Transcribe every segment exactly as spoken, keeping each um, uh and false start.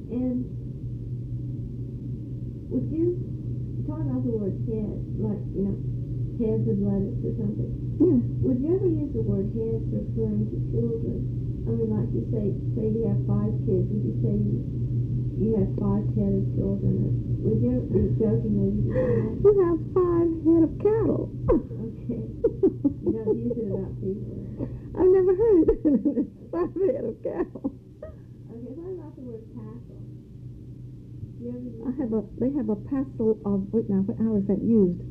And would you talk about the word head, like, you know, heads of lettuce or something? Yeah. Would you ever use the word heads referring to children? I mean, like you say, say you have five kids. Would you say you, you have five head of children? Or would you ever be jokingly use that? You have five head of cattle. Okay. You don't use it about people. I've never heard five head of cattle. Okay, what about the word passel? You ever use I have that? a. They have a passel of. Wait now. What, how is that used?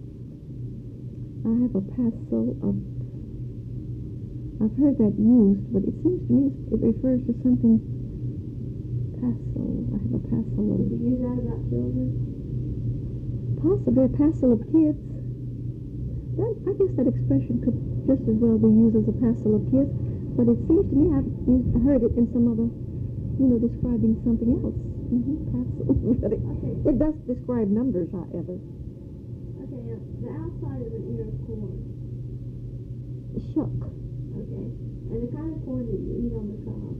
I have a passel of. I've heard that used, but it seems to me it refers to something. Passel. I have a passel of. Would you use that about children? Possibly a passel of kids. That, I guess that expression could just as well be used as a passel of kids, but it seems to me I've used, heard it in some other, you know, describing something else. Mm-hmm, passel. But it, Okay. it does describe numbers, however. Okay, now, the outside of an ear of corn. Shuck. Okay. And the kind of corn that you eat on the cob.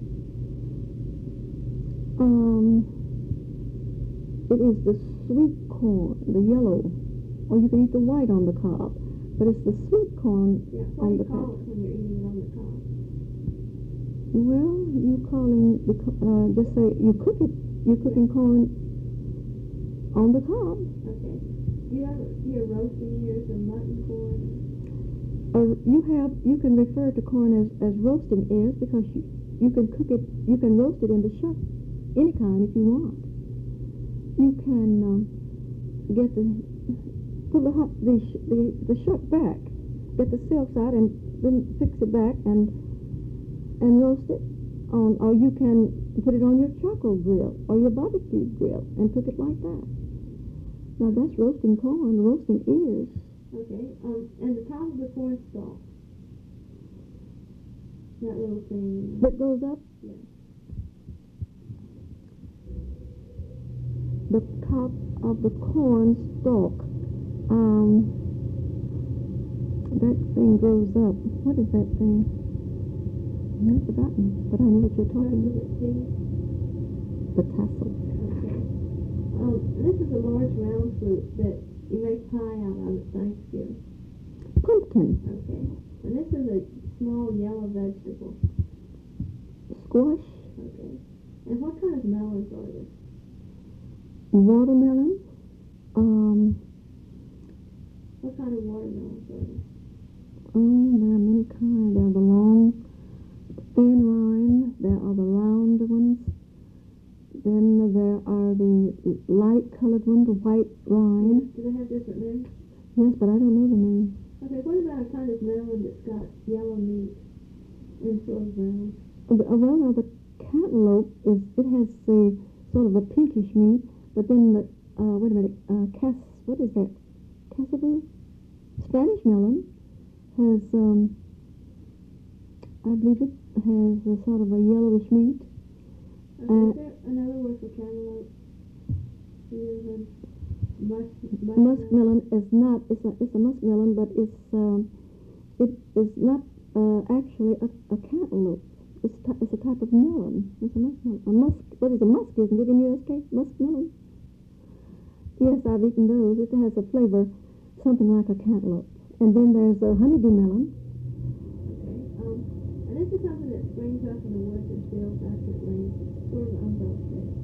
Um, it is the sweet corn, the yellow, or you can eat the white on the cob, but it's the sweet corn Yeah, what on do the you call cob. it when you're eating it on the cob? Well, you calling the co- uh, just say you cook it. You're cooking corn on the cob. Okay. Do you ever hear roasting ears or mutton corn? Or you have you can refer to corn as, as roasting ears because you, you can cook it. You can roast it in the shuck, any kind if you want. You can um, get the pull the, hu- the sh- the the shuck back, get the silks out, and then fix it back and and roast it on. Or you can put it on your charcoal grill or your barbecue grill and cook it like that. Now that's roasting corn, roasting ears. Okay. Um, and the top of the corn stalk. That little thing. That goes up. Yeah. The top of the corn stalk. Um, that thing grows up. What is that thing? I've forgotten, but I know what you're talking Starts with about. a T. The tassel. Okay. Um, this is a large round fruit that you make pie out of at Thanksgiving. Pumpkin. Okay. And this is a small yellow vegetable. Squash. Okay. And what kind of melons are there? Watermelon. Um, What kind of watermelons are there? oh, there are many kinds. There are the long, thin rind. There are the round ones. Then there are the light-colored ones, the white rind. Do they have different names? Yes, but I don't know the name. Okay, what about a kind of melon that's got yellow meat instead of brown? Uh, Well, now the cantaloupe is it has a sort of a pinkish meat, but then the uh, wait a minute, uh, cas what is that? Casaboo? Spanish melon has um, I believe it has a sort of a yellowish meat. Okay, Uh, is there another word for cantaloupe? Do you ever musk, Muskmelon is not it's a it's a muskmelon, but it's um, it is not uh, actually a, a cantaloupe. It's, t- it's a type of melon. It's a muskmelon. A musk. What is a musk? Isn't it in U S K? Muskmelon. Yes, I've eaten those. It has a flavor, something like a cantaloupe. And then there's a honeydew melon. Okay, um, and this is something that springs up in the woods and fields after it rains. It's sort of an umbrella shape.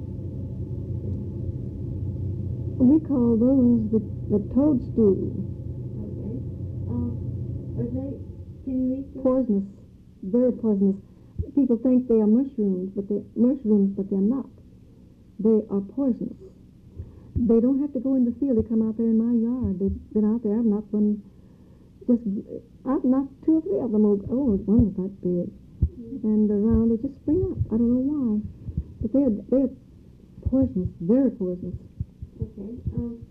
We call those the, the toadstool. Okay. Um, are they, can you eat them? Poisonous. Very poisonous. People think they are mushrooms, but they mushrooms, but they're not. They are poisonous. They don't have to go in the field. They come out there in my yard. They've been out there. I've knocked one. Just I've knocked two or three of them. Oh, oh, one was that big, and around they just spring up. I don't know why, but they're they're poisonous. Very poisonous. Okay. Um,